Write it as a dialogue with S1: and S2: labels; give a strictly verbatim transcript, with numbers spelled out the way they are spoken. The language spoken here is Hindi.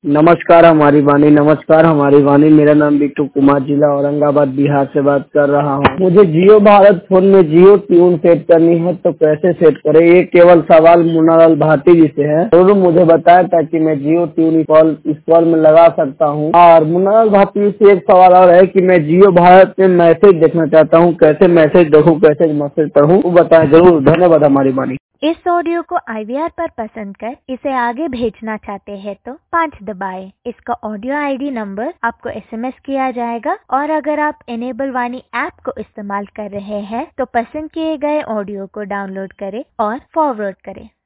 S1: नमस्कार हमारी वाणी, नमस्कार हमारी वाणी। मेरा नाम बिट्टू कुमार, जिला औरंगाबाद, बिहार से बात कर रहा हूँ। मुझे जियो भारत फोन में जियो ट्यून सेट करनी है तो कैसे सेट करें? ये केवल सवाल मुन्नालाल भारती जी से है। जरूर मुझे बताया ताकि मैं जियो ट्यून कॉल इस कॉल में लगा सकता हूँ। और मुन्नालाल भारती जी से एक सवाल और है कि मैं जियो भारत में मैसेज देखना चाहता हूँ, कैसे मैसेज देखूँ, कैसे मैसेज पढ़ूँ, वो बताएं जरूर। धन्यवाद हमारी वाणी।
S2: इस ऑडियो को आई वी आर पर पसंद कर इसे आगे भेजना चाहते हैं तो पाँच दबाएं। इसका ऑडियो आई डी नंबर आपको एस एम एस किया जाएगा और अगर आप इनेबल वाणी ऐप को इस्तेमाल कर रहे हैं तो पसंद किए गए ऑडियो को डाउनलोड करें और फॉरवर्ड करें।